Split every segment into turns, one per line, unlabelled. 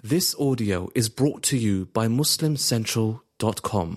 This audio is brought to you by MuslimCentral.com.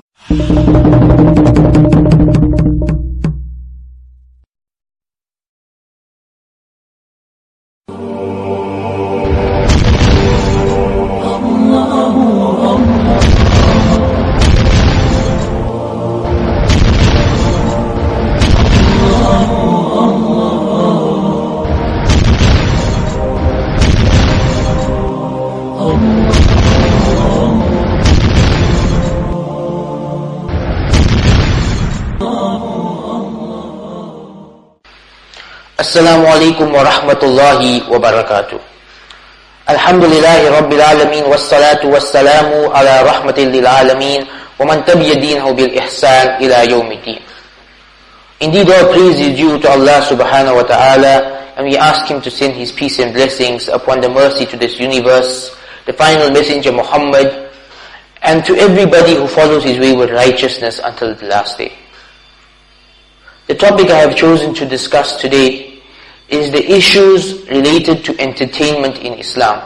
Assalamu alaikum wa rahmatullahi wa barakatuh. Alhamdulillahi rabbil alameen wassalatu wassalamu ala rahmatin lil alameen wa man tabi'a dinahu bil ihsan ila yawmiddin. Indeed, all praise is due to Allah subhanahu wa ta'ala, and we ask Him to send His peace and blessings upon the mercy to this universe, the final messenger Muhammad, and to everybody who follows his way with righteousness until the last day. The topic I have chosen to discuss today is the issues related to entertainment in Islam.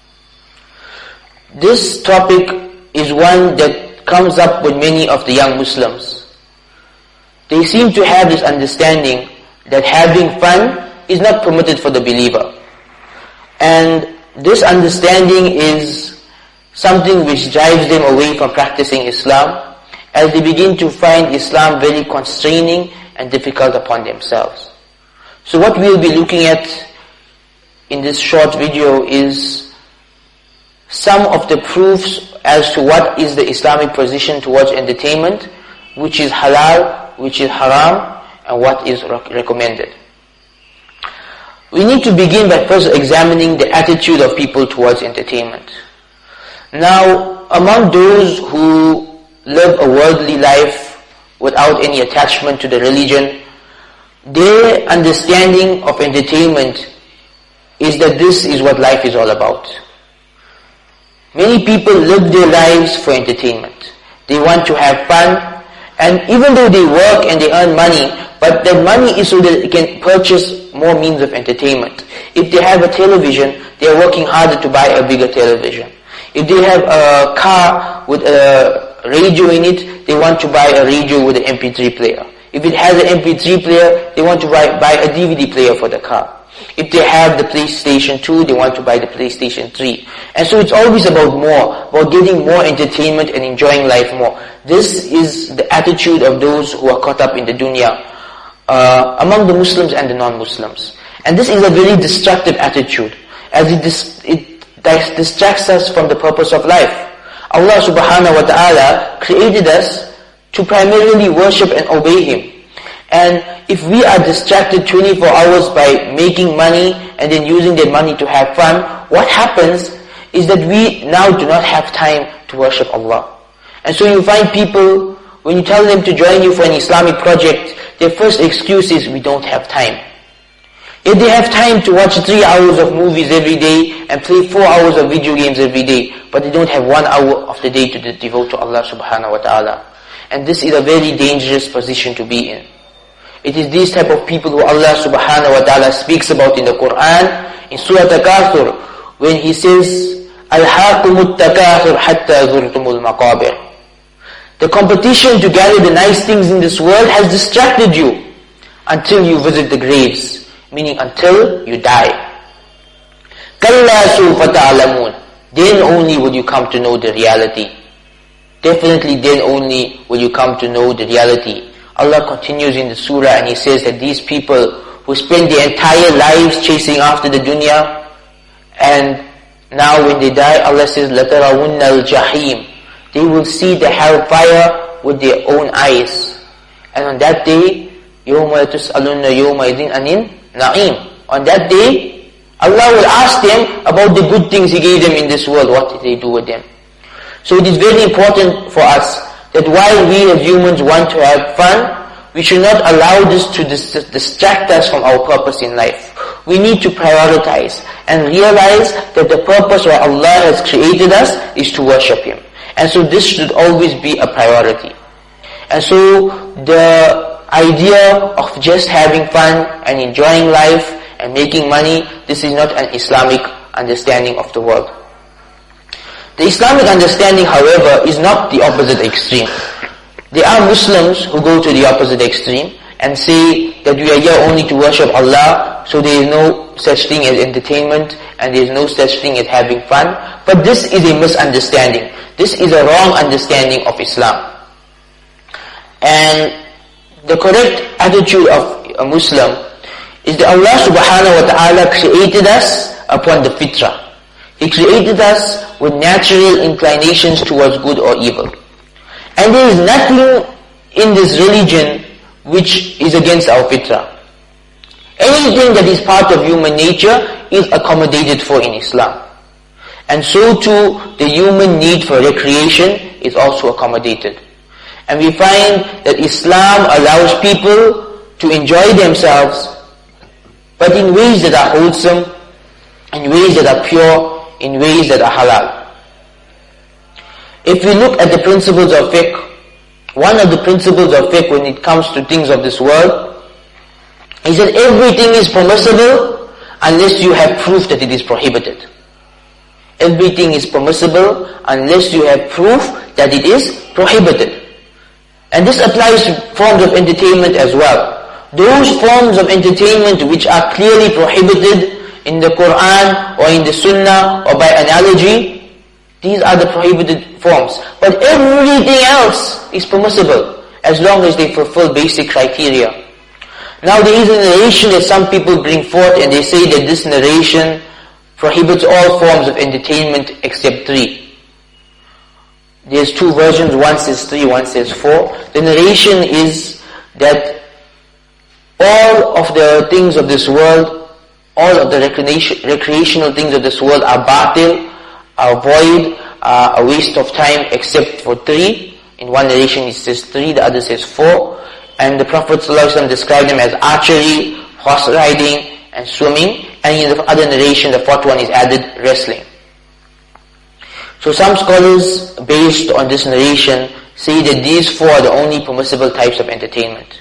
This topic is one that comes up with many of the young Muslims. They seem to have this understanding that having fun is not permitted for the believer. And this understanding is something which drives them away from practicing Islam, as they begin to find Islam very constraining and difficult upon themselves. So what we'll be looking at in this short video is some of the proofs as to what is the Islamic position towards entertainment, which is halal, which is haram, and what is recommended. We need to begin by first examining the attitude of people towards entertainment. Now, among those who live a worldly life without any attachment to the religion, their understanding of entertainment is that this is what life is all about. Many people live their lives for entertainment. They want to have fun, and even though they work and they earn money, but that money is so that they can purchase more means of entertainment. If they have a television, they are working harder to buy a bigger television. If they have a car with a radio in it, they want to buy a radio with an MP3 player. If it has an MP3 player, they want to buy a DVD player for the car. If they have the PlayStation 2, they want to buy the PlayStation 3. And so it's always about more, about getting more entertainment and enjoying life more. This is the attitude of those who are caught up in the dunya, among the Muslims and the non-Muslims. And this is a very destructive attitude, as it distracts us from the purpose of life. Allah subhanahu wa ta'ala created us to primarily worship and obey Him. And if we are distracted 24 hours by making money and then using that money to have fun, what happens is that we now do not have time to worship Allah. And so you find people, when you tell them to join you for an Islamic project, their first excuse is, we don't have time. If they have time to watch 3 hours of movies every day and play 4 hours of video games every day, but they don't have 1 hour of the day to devote to Allah subhanahu wa ta'ala. And this is a very dangerous position to be in. It is these type of people who Allah subhanahu wa ta'ala speaks about in the Quran, in Surah Takathur, when He says, أَلْحَاكُمُ التَّكَاثُرْ حَتَّى زُرْتُمُ الْمَقَابِرِ. The competition to gather the nice things in this world has distracted you until you visit the graves, meaning until you die. كَلَّا سَوْفَ تَعْلَمُونَ. Then only will you come to know the reality. Definitely then only will you come to know the reality. Allah continues in the surah and He says that these people who spend their entire lives chasing after the dunya, and now when they die, Allah says, لَتَرَوُنَّ الْجَحِيمِ. They will see the hellfire with their own eyes. And on that day, يَوْمَ يَتُسْأَلُنَّ يَوْمَئِذٍ أَنِ النَّعِيمِ. On that day, Allah will ask them about the good things He gave them in this world. What did they do with them? So it is very important for us that while we as humans want to have fun, we should not allow this to distract us from our purpose in life. We need to prioritize and realize that the purpose why Allah has created us is to worship Him. And so this should always be a priority. And so the idea of just having fun and enjoying life and making money, this is not an Islamic understanding of the world. The Islamic understanding, however, is not the opposite extreme. There are Muslims who go to the opposite extreme and say that we are here only to worship Allah, so there is no such thing as entertainment and there is no such thing as having fun. But this is a misunderstanding. This is a wrong understanding of Islam. And the correct attitude of a Muslim is that Allah subhanahu wa ta'ala created us upon the fitrah. He created us with natural inclinations towards good or evil. And there is nothing in this religion which is against our fitrah. Anything that is part of human nature is accommodated for in Islam. And so too, the human need for recreation is also accommodated. And we find that Islam allows people to enjoy themselves, but in ways that are wholesome, in ways that are pure, in ways that are halal. If we look at the principles of fiqh, one of the principles of fiqh when it comes to things of this world is that everything is permissible unless you have proof that it is prohibited. Everything is permissible unless you have proof that it is prohibited. And this applies to forms of entertainment as well. Those forms of entertainment which are clearly prohibited in the Quran or in the Sunnah or by analogy, these are the prohibited forms. But everything else is permissible as long as they fulfill basic criteria. Now there is a narration that some people bring forth and they say that this narration prohibits all forms of entertainment except 3. There's 2 versions, one says 3, one says 4. The narration is that all of the things of this world, all of the recreational things of this world are batil, are void, are a waste of time except for 3. In one narration it says 3, the other says 4. And the Prophet ﷺ described them as archery, horse riding, and swimming. And in the other narration, the 4th one is added, wrestling. So some scholars, based on this narration, say that these 4 are the only permissible types of entertainment.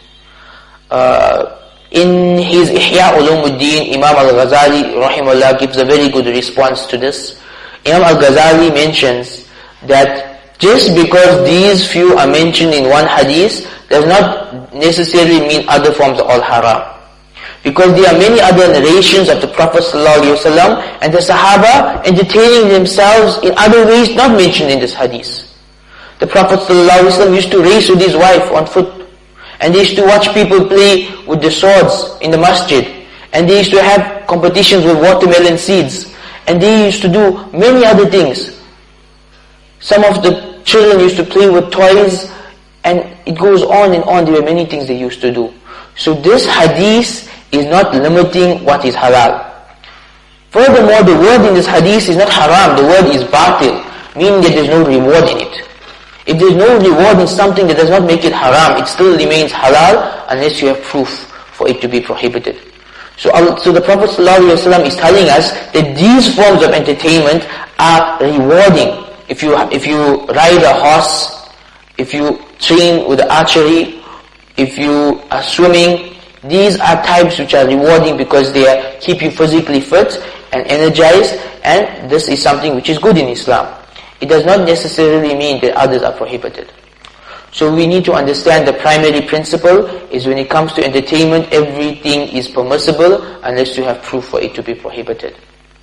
In his Ihya Ulumuddin, Imam Al-Ghazali rahimahullah gives a very good response to this. Imam Al-Ghazali mentions that just because these few are mentioned in one hadith does not necessarily mean other forms are all haram. Because there are many other narrations of the Prophet ﷺ and the Sahaba entertaining themselves in other ways not mentioned in this hadith. The Prophet ﷺ used to race with his wife on foot. And they used to watch people play with the swords in the masjid. And they used to have competitions with watermelon seeds. And they used to do many other things. Some of the children used to play with toys, and it goes on and on. There were many things they used to do. So this hadith is not limiting what is halal. Furthermore, the word in this hadith is not haram. The word is batil, meaning that there is no reward in it. If there is no reward in something that does not make it haram, it still remains halal unless you have proof for it to be prohibited. So the Prophet ﷺ is telling us that these forms of entertainment are rewarding. If you ride a horse, if you train with archery, if you are swimming, these are types which are rewarding because they keep you physically fit and energized, and this is something which is good in Islam. It does not necessarily mean that others are prohibited. So we need to understand the primary principle is when it comes to entertainment, everything is permissible unless you have proof for it to be prohibited.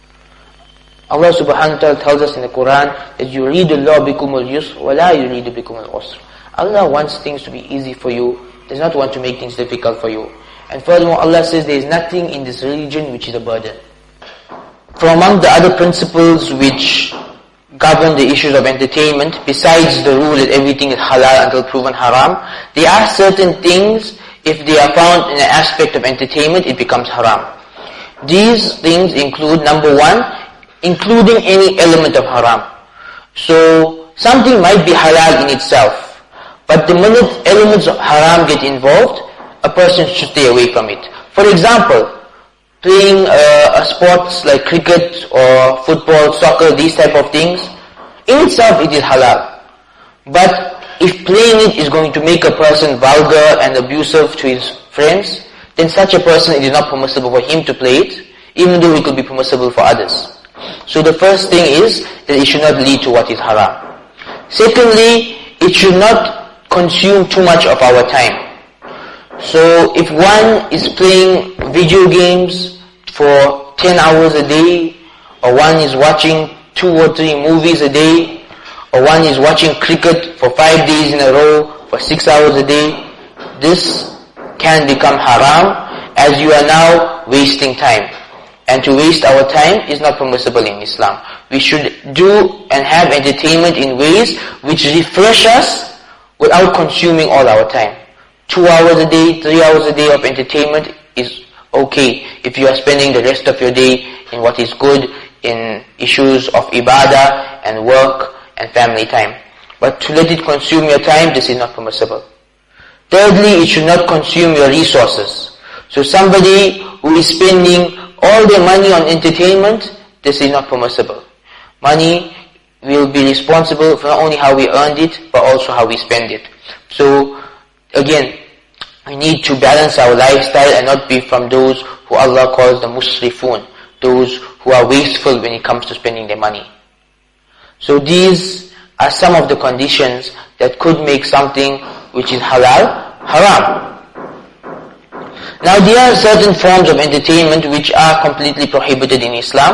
Allah subhanahu wa ta'ala tells us in the Quran that يُرِيدُ اللَّهُ بِكُمُ الْيُسْرَ وَلَا يُرِيدُ بِكُمُ الْعُسْرَ. Allah wants things to be easy for you, does not want to make things difficult for you. And furthermore, Allah says there is nothing in this religion which is a burden. From among the other principles which govern the issues of entertainment, besides the rule that everything is halal until proven haram, there are certain things, if they are found in an aspect of entertainment, it becomes haram. These things include, number 1, including any element of haram. So, something might be halal in itself, but the minute elements of haram get involved, a person should stay away from it. For example, playing a sports like cricket or football, soccer, these type of things, in itself it is halal. But if playing it is going to make a person vulgar and abusive to his friends, then such a person, it is not permissible for him to play it, even though it could be permissible for others. So the first thing is that it should not lead to what is haram. Secondly, it should not consume too much of our time. So if one is playing video games for 10 hours a day, or one is watching 2 or 3 movies a day, or one is watching cricket for 5 days in a row, for 6 hours a day, this can become haram, as you are now wasting time. And to waste our time is not permissible in Islam. We should do and have entertainment in ways which refresh us without consuming all our time. 2 hours a day, 3 hours a day of entertainment is okay if you are spending the rest of your day in what is good, in issues of ibadah and work and family time. But to let it consume your time, this is not permissible. Thirdly, it should not consume your resources. So somebody who is spending all their money on entertainment, this is not permissible. Money will be responsible for not only how we earned it, but also how we spend it. So again, we need to balance our lifestyle and not be from those who Allah calls the musrifun, those who are wasteful when it comes to spending their money. So these are some of the conditions that could make something which is halal, haram. Now there are certain forms of entertainment which are completely prohibited in Islam.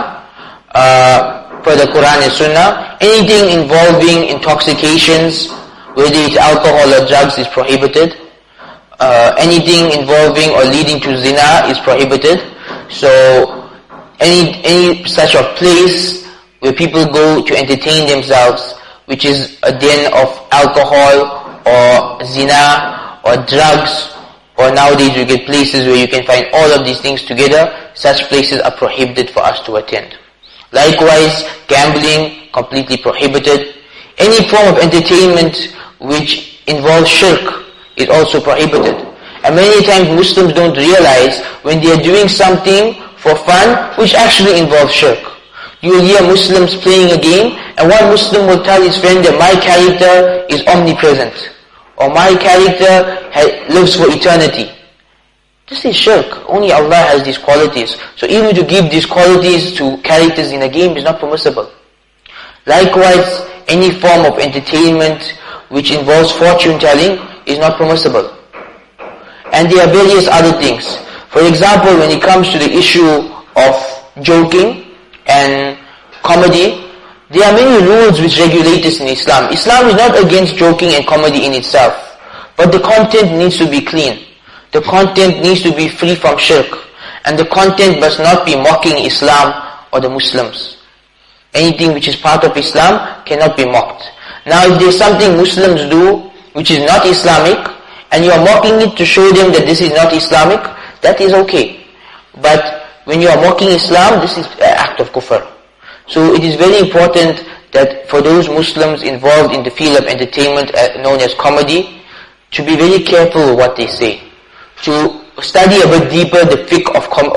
Per the Quran and Sunnah, anything involving intoxications, whether it's alcohol or drugs, is prohibited. Anything involving or leading to zina is prohibited. So any such a place where people go to entertain themselves, which is a den of alcohol or zina or drugs, or nowadays you get places where you can find all of these things together, such places are prohibited for us to attend. Likewise, gambling, completely prohibited. Any form of entertainment which involves shirk is also prohibited. And many times Muslims don't realize when they are doing something for fun which actually involves shirk. You will hear Muslims playing a game, and one Muslim will tell his friend that my character is omnipresent, or my character lives for eternity. This is shirk. Only Allah has these qualities. So even to give these qualities to characters in a game is not permissible. Likewise, any form of entertainment which involves fortune telling is not permissible. And there are various other things. For example, when it comes to the issue of joking and comedy, there are many rules which regulate this in Islam. Islam is not against joking and comedy in itself, but the content needs to be clean. The content needs to be free from shirk, and the content must not be mocking Islam or the Muslims. Anything which is part of Islam cannot be mocked. Now if there is something Muslims do which is not Islamic, and you are mocking it to show them that this is not Islamic, that is okay. But when you are mocking Islam, this is an act of kufr. So it is very important that for those Muslims involved in the field of entertainment known as comedy, to be very careful with what they say. To study a bit deeper the fiqh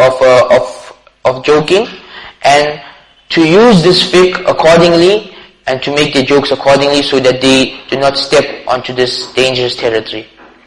of joking, and to use this fiqh accordingly, and to make their jokes accordingly so that they do not step onto this dangerous territory.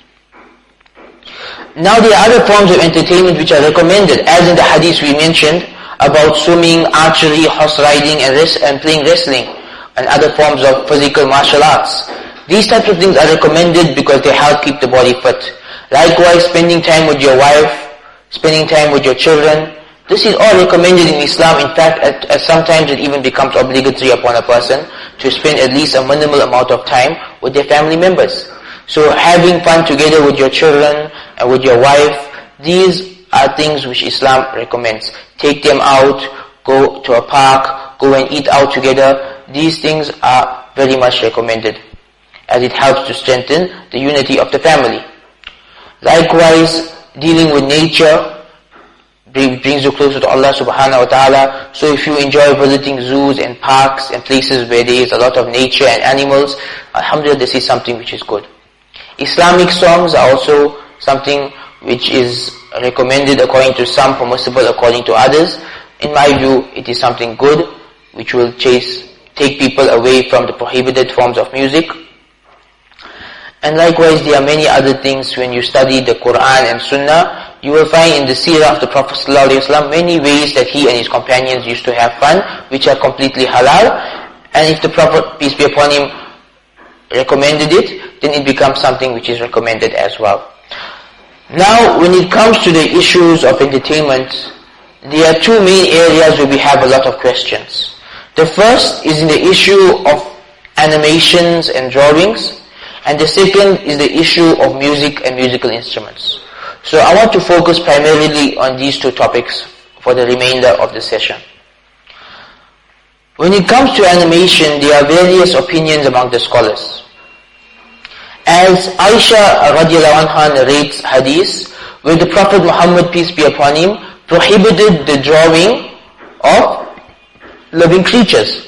Now there are other forms of entertainment which are recommended, as in the hadith we mentioned about swimming, archery, horse riding, and playing wrestling, and other forms of physical martial arts. These types of things are recommended because they help keep the body fit. Likewise, spending time with your wife, spending time with your children, this is all recommended in Islam. In fact, at sometimes it even becomes obligatory upon a person to spend at least a minimal amount of time with their family members. So having fun together with your children and with your wife, these are things which Islam recommends. Take them out, go to a park, go and eat out together. These things are very much recommended, as it helps to strengthen the unity of the family. Likewise, dealing with nature brings you closer to Allah subhanahu wa ta'ala. So if you enjoy visiting zoos and parks and places where there is a lot of nature and animals, alhamdulillah, this is something which is good. Islamic songs are also something which is recommended according to some, permissible according to others. In my view, it is something good which will take people away from the prohibited forms of music. And likewise, there are many other things when you study the Quran and Sunnah. You will find in the seerah of the Prophet ﷺ many ways that he and his companions used to have fun, which are completely halal. And if the Prophet, peace be upon him, recommended it, then it becomes something which is recommended as well. Now, when it comes to the issues of entertainment, there are two main areas where we have a lot of questions. The first is in the issue of animations and drawings, and the second is the issue of music and musical instruments. So I want to focus primarily on these two topics for the remainder of the session. When it comes to animation, there are various opinions among the scholars. As Aisha radiallahu anha narrates hadith, where the Prophet Muhammad, peace be upon him, prohibited the drawing of living creatures.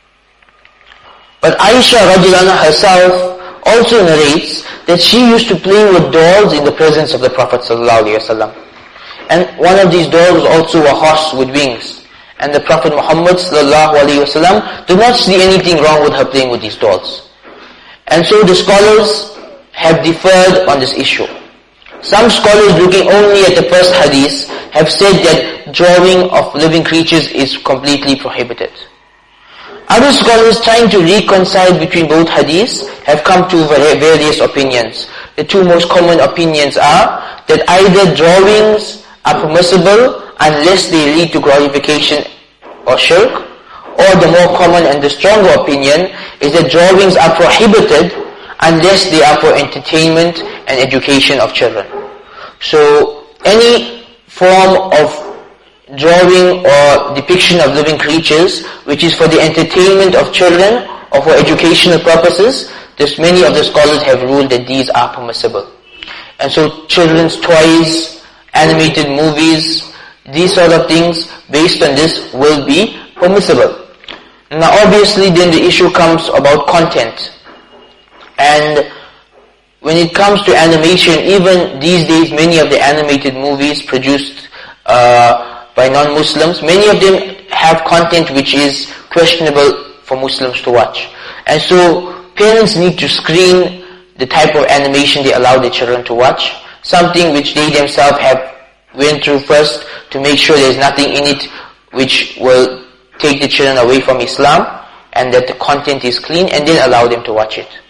But Aisha radiallahu anha herself also narrates that she used to play with dolls in the presence of the Prophet sallallahu alaihi wasallam. And one of these dolls was also a horse with wings. And the Prophet Muhammad sallallahu alaihi wasallam did not see anything wrong with her playing with these dolls. And so the scholars have differed on this issue. Some scholars, looking only at the first hadith, have said that drawing of living creatures is completely prohibited. Other scholars, trying to reconcile between both hadiths, have come to various opinions. The two most common opinions are that either drawings are permissible unless they lead to glorification or shirk, or the more common and the stronger opinion is that drawings are prohibited unless they are for entertainment and education of children. So any form of drawing or depiction of living creatures which is for the entertainment of children or for educational purposes, many of the scholars have ruled that these are permissible. And so children's toys, animated movies, these sort of things based on this will be permissible. Now obviously then the issue comes about content. And when it comes to animation, even these days many of the animated movies produced by non-Muslims, many of them have content which is questionable for Muslims to watch. And so parents need to screen the type of animation they allow their children to watch, something which they themselves have went through first to make sure there's nothing in it which will take the children away from Islam, and that the content is clean, and then allow them to watch it.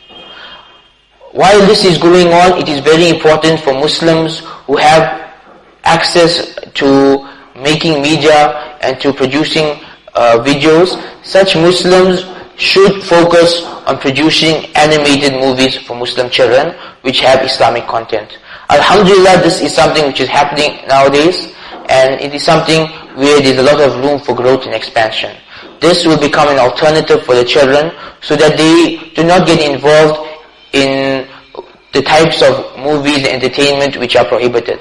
While this is going on, it is very important for Muslims who have access to making media and to producing videos. Such Muslims should focus on producing animated movies for Muslim children which have Islamic content. Alhamdulillah, this is something which is happening nowadays, and it is something where there's a lot of room for growth and expansion. This will become an alternative for the children so that they do not get involved in the types of movies and entertainment which are prohibited.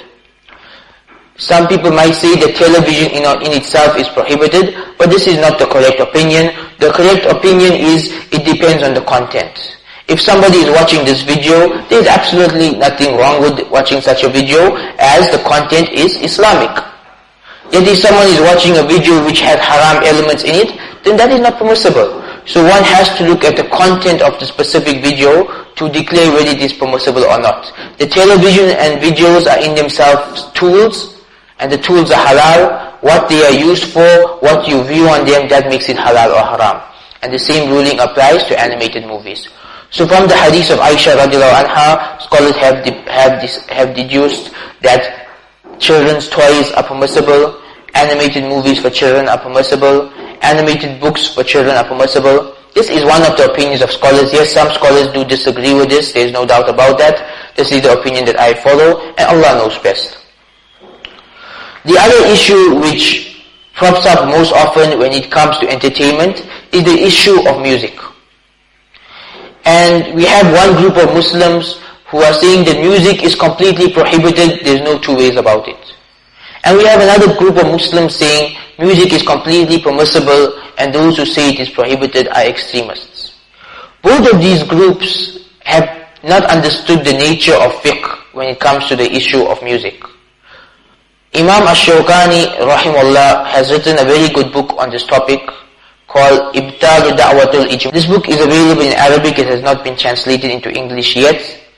Some people might say that television in itself is prohibited, but this is not the correct opinion. The correct opinion is it depends on the content. If somebody is watching this video, there is absolutely nothing wrong with watching such a video as the content is Islamic. Yet if someone is watching a video which has haram elements in it, then that is not permissible. So one has to look at the content of the specific video to declare whether it is permissible or not. The television and videos are in themselves tools, and the tools are halal. What they are used for, what you view on them, that makes it halal or haram. And the same ruling applies to animated movies. So from the hadith of Aisha radiallahu anha, scholars have deduced that children's toys are permissible, animated movies for children are permissible, animated books for children are permissible. This is one of the opinions of scholars. Yes, some scholars do disagree with this, there is no doubt about that. This is the opinion that I follow, and Allah knows best. The other issue which crops up most often when it comes to entertainment is the issue of music. And we have one group of Muslims who are saying that music is completely prohibited, there's no two ways about it. And we have another group of Muslims saying music is completely permissible, and those who say it is prohibited are extremists. Both of these groups have not understood the nature of fiqh when it comes to the issue of music. Imam Ash-Shawkani rahimahullah has written a very good book on this topic called Ibtalu Da'watul Ijma. This book is available in Arabic, it has not been translated into English yet.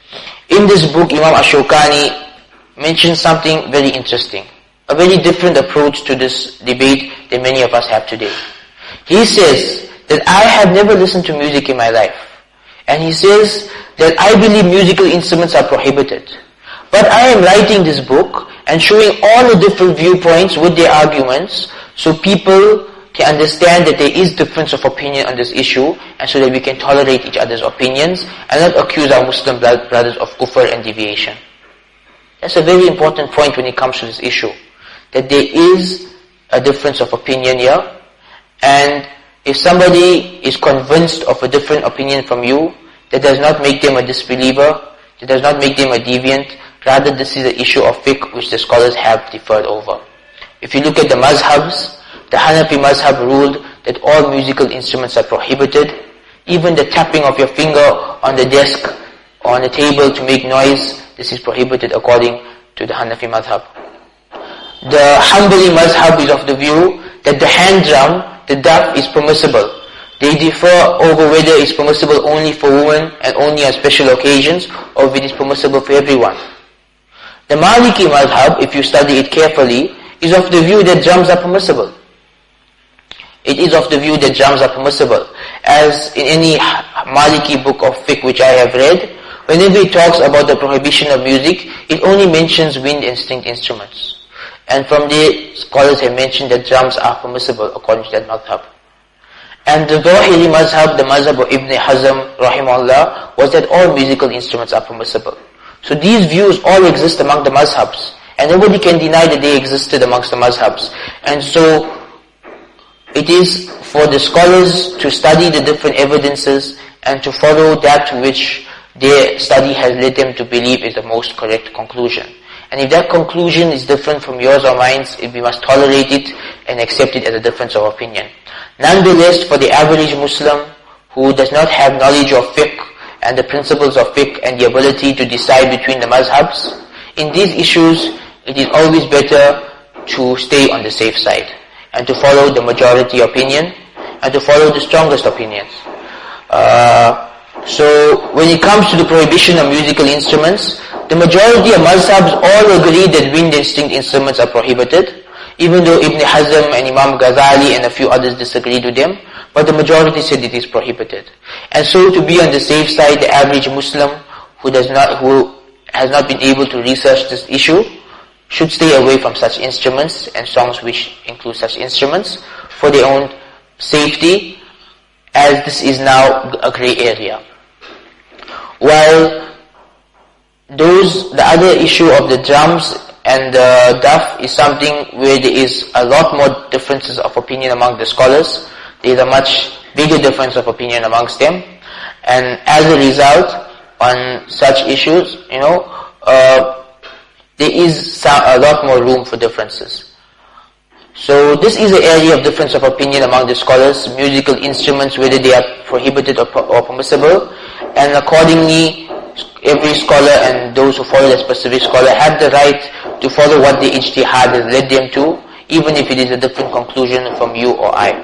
In this book, Imam Ash-Shawkani mentions something very interesting, a very different approach to this debate than many of us have today. He says that I have never listened to music in my life. And he says that I believe musical instruments are prohibited. But I am writing this book and showing all the different viewpoints with their arguments so people can understand that there is difference of opinion on this issue, and so that we can tolerate each other's opinions and not accuse our Muslim brothers of kufr and deviation. That's a very important point when it comes to this issue, that there is a difference of opinion here, and if somebody is convinced of a different opinion from you, that does not make them a disbeliever, that does not make them a deviant. Rather, this is an issue of fiqh which the scholars have differed over. If you look at the mazhabs, the Hanafi mazhab ruled that all musical instruments are prohibited. Even the tapping of your finger on the desk or on the table to make noise, this is prohibited according to the Hanafi mazhab. The Hanbali mazhab is of the view that the hand drum, the daf, is permissible. They differ over whether it's permissible only for women and only on special occasions, or if it is permissible for everyone. The Maliki madhab, if you study it carefully, is of the view that drums are permissible. It is of the view that drums are permissible. As in any Maliki book of fiqh which I have read, whenever it talks about the prohibition of music, it only mentions wind and stringed instruments. And from there, scholars have mentioned that drums are permissible according to that madhab. And the Zahiri mazhab, the mazhab of Ibn Hazm, rahimahullah, was that all musical instruments are permissible. So these views all exist among the mazhabs, and nobody can deny that they existed amongst the mazhabs. And so, it is for the scholars to study the different evidences and to follow that which their study has led them to believe is the most correct conclusion. And if that conclusion is different from yours or mine, we must tolerate it and accept it as a difference of opinion. Nonetheless, for the average Muslim who does not have knowledge of fiqh and the principles of fiqh and the ability to decide between the mazhabs, in these issues, it is always better to stay on the safe side and to follow the majority opinion and to follow the strongest opinions. So when it comes to the prohibition of musical instruments, the majority of mazhabs all agree that wind and stringed instruments are prohibited, even though Ibn Hazm and Imam Ghazali and a few others disagreed with them, but the majority said it is prohibited. And so to be on the safe side, the average Muslim who has not been able to research this issue should stay away from such instruments and songs which include such instruments for their own safety, as this is now a grey area. While the other issue of the drums and the daf is something where there is a lot more differences of opinion among the scholars. There is a much bigger difference of opinion amongst them, and as a result, on such issues, there is a lot more room for differences. So this is an area of difference of opinion among the scholars, musical instruments, whether they are prohibited or permissible, and accordingly, every scholar and those who follow that specific scholar have the right to follow what the ijtihad has led them to, even if it is a different conclusion from you or I.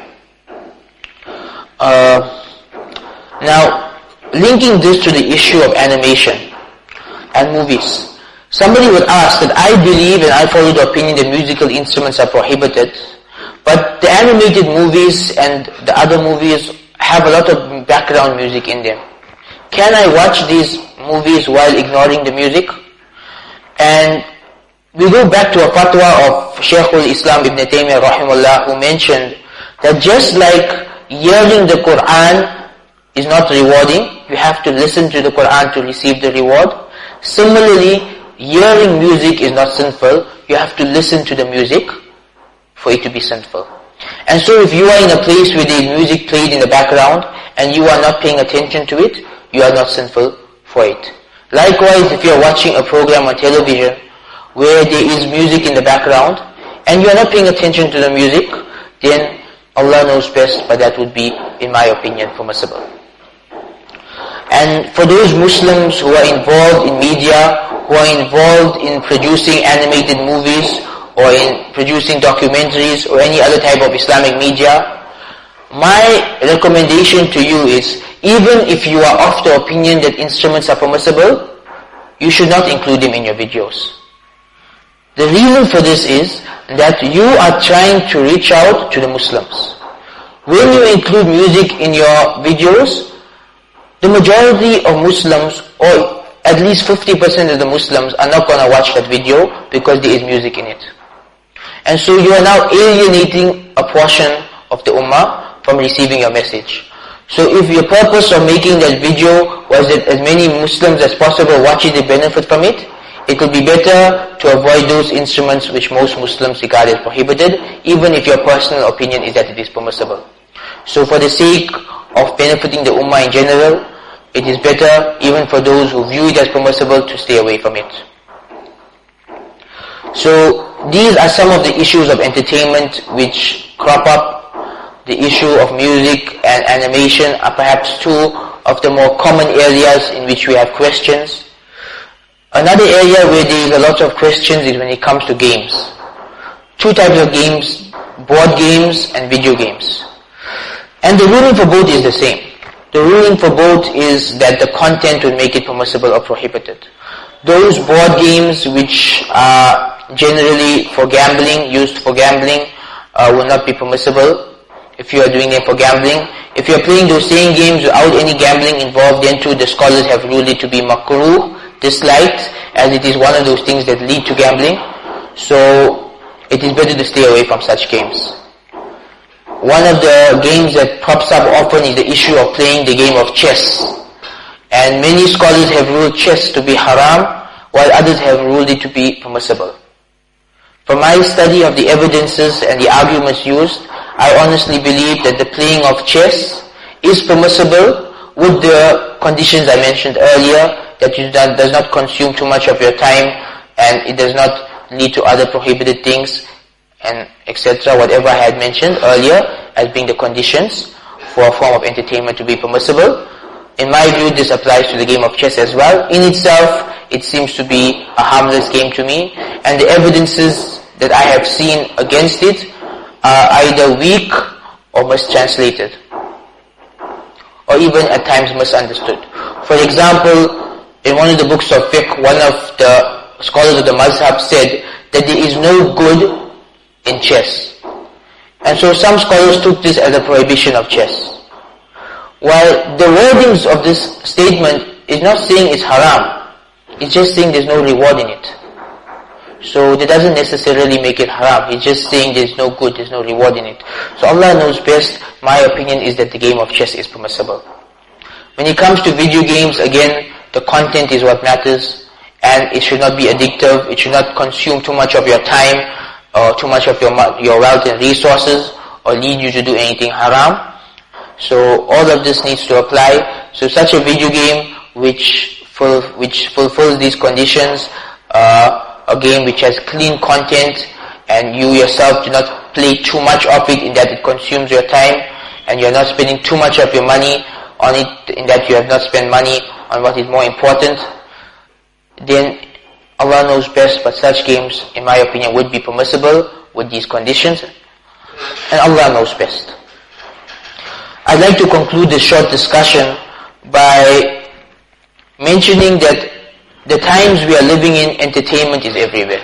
Now, linking this to the issue of animation and movies. Somebody would ask that I believe and I follow the opinion that musical instruments are prohibited, but the animated movies and the other movies have a lot of background music in them. Can I watch these movies while ignoring the music? And we go back to a fatwa of Shaykhul Islam Ibn Taymiyyah rahimahullah, who mentioned that just like hearing the Quran is not rewarding, you have to listen to the Quran to receive the reward. Similarly, hearing music is not sinful, you have to listen to the music for it to be sinful. And so if you are in a place where there is music played in the background and you are not paying attention to it, you are not sinful for it. Likewise, if you are watching a program on television where there is music in the background and you are not paying attention to the music, then Allah knows best, but that would be, in my opinion, permissible. And for those Muslims who are involved in media, who are involved in producing animated movies or in producing documentaries or any other type of Islamic media, my recommendation to you is, even if you are of the opinion that instruments are permissible, you should not include them in your videos. The reason for this is that you are trying to reach out to the Muslims. When you include music in your videos, the majority of Muslims, or at least 50% of the Muslims, are not going to watch that video because there is music in it. And so you are now alienating a portion of the Ummah from receiving your message. So if your purpose of making that video was that as many Muslims as possible watch it and benefit from it, it would be better to avoid those instruments which most Muslims regard as prohibited, even if your personal opinion is that it is permissible. So for the sake of benefiting the Ummah in general, it is better, even for those who view it as permissible, to stay away from it. So these are some of the issues of entertainment which crop up. The issue of music and animation are perhaps two of the more common areas in which we have questions. Another area where there is a lot of questions is when it comes to games. Two types of games, board games and video games. And the ruling for both is the same. The ruling for both is that the content will make it permissible or prohibited. Those board games which are generally for gambling, used for gambling, will not be permissible if you are doing them for gambling. If you are playing those same games without any gambling involved, then too the scholars have ruled it to be makruh, disliked, as it is one of those things that lead to gambling. So it is better to stay away from such games. One of the games that pops up often is the issue of playing the game of chess. And many scholars have ruled chess to be haram, while others have ruled it to be permissible. From my study of the evidences and the arguments used, I honestly believe that the playing of chess is permissible with the conditions I mentioned earlier, that it does not consume too much of your time and it does not lead to other prohibited things and etc. Whatever I had mentioned earlier as being the conditions for a form of entertainment to be permissible. In my view, this applies to the game of chess as well. In itself, it seems to be a harmless game to me, and the evidences that I have seen against it are either weak or mistranslated, or even at times misunderstood. For example, in one of the books of fiqh, one of the scholars of the mazhab said that there is no good in chess. And so some scholars took this as a prohibition of chess. While the wordings of this statement is not saying it's haram, it's just saying there's no reward in it. So that doesn't necessarily make it haram. It's just saying there's no good, there's no reward in it. So Allah knows best. My opinion is that the game of chess is permissible. When it comes to video games, again, the content is what matters, and it should not be addictive. It should not consume too much of your time, or too much of your wealth and resources, or lead you to do anything haram. So all of this needs to apply. So such a video game which fulfills these conditions, a game which has clean content, and you yourself do not play too much of it in that it consumes your time, and you're not spending too much of your money on it in that you have not spent money on what is more important, then Allah knows best, but such games, in my opinion, would be permissible with these conditions, and Allah knows best. I'd like to conclude this short discussion by mentioning that the times we are living in, entertainment is everywhere.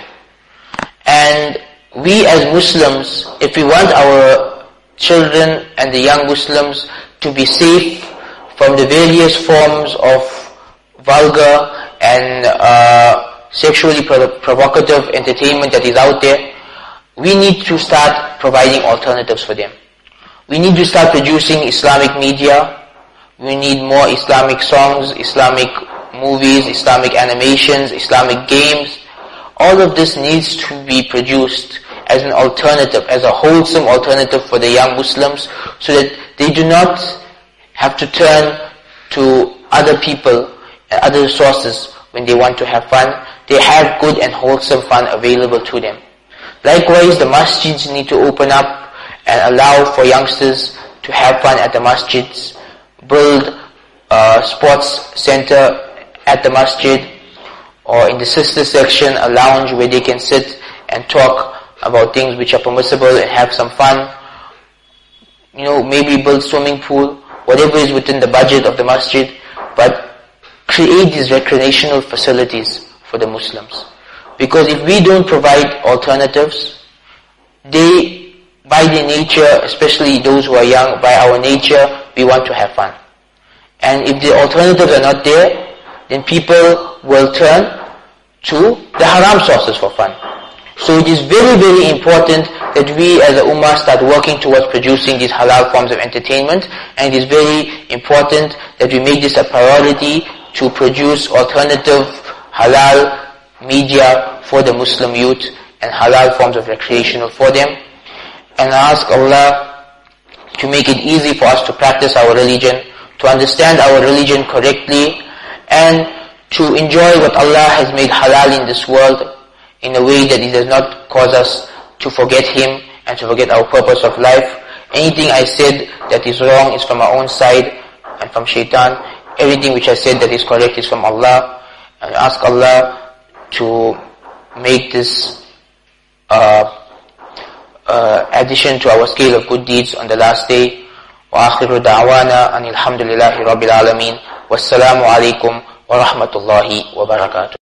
And we as Muslims, if we want our children and the young Muslims to be safe from the various forms of vulgar and sexually provocative entertainment that is out there, we need to start providing alternatives for them. We need to start producing Islamic media. We need more Islamic songs, Islamic movies, Islamic animations, Islamic games. All of this needs to be produced as an alternative, as a wholesome alternative for the young Muslims, so that they do not have to turn to other people and other sources when they want to have fun. They have good and wholesome fun available to them. Likewise, the masjids need to open up and allow for youngsters to have fun at the masjids, build a sports center at the masjid, or in the sister section, a lounge where they can sit and talk about things which are permissible and have some fun. Maybe build swimming pool, whatever is within the budget of the masjid, but create these recreational facilities for the Muslims. Because if we don't provide alternatives, they, by their nature, especially those who are young, by our nature, we want to have fun. And if the alternatives are not there, then people will turn to the haram sources for fun. So it is very, very important that we as a ummah start working towards producing these halal forms of entertainment, and it is very important that we make this a priority to produce alternative halal media for the Muslim youth and halal forms of recreational for them. And I ask Allah to make it easy for us to practice our religion, to understand our religion correctly, and to enjoy what Allah has made halal in this world in a way that it does not cause us to forget Him and to forget our purpose of life. Anything I said that is wrong is from our own side and from shaitan. Everything which I said that is correct is from Allah. And ask Allah to make this addition to our scale of good deeds on the last day. وآخر دعوانا أن الحمد لله رب العالمين والسلام عليكم ورحمة الله وبركاته.